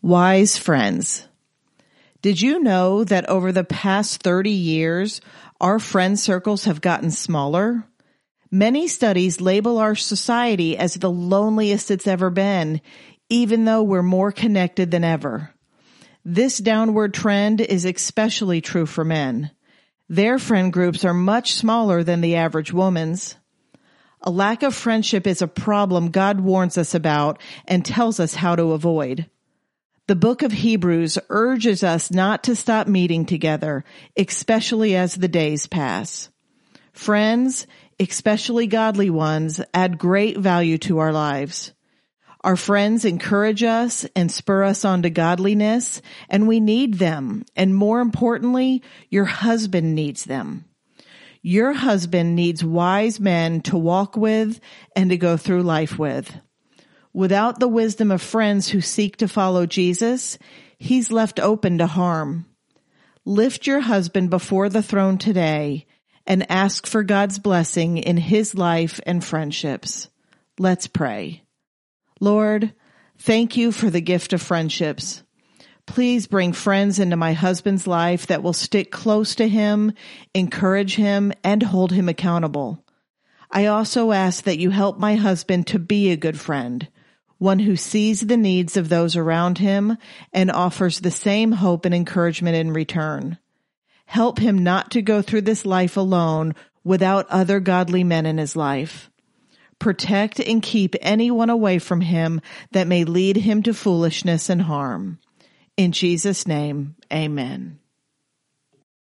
Wise friends. Did you know that over the past 30 years, our friend circles have gotten smaller? Many studies label our society as the loneliest it's ever been, even though we're more connected than ever. This downward trend is especially true for men. Their friend groups are much smaller than the average woman's. A lack of friendship is a problem God warns us about and tells us how to avoid. The book of Hebrews urges us not to stop meeting together, especially as the days pass. Friends, especially godly ones, add great value to our lives. Our friends encourage us and spur us on to godliness, and we need them. And more importantly, your husband needs them. Your husband needs wise men to walk with and to go through life with. Without the wisdom of friends who seek to follow Jesus, he's left open to harm. Lift your husband before the throne today and ask for God's blessing in his life and friendships. Let's pray. Lord, thank you for the gift of friendships. Please bring friends into my husband's life that will stick close to him, encourage him, and hold him accountable. I also ask that you help my husband to be a good friend, one who sees the needs of those around him and offers the same hope and encouragement in return. Help him not to go through this life alone without other godly men in his life. Protect and keep anyone away from him that may lead him to foolishness and harm. In Jesus' name, amen.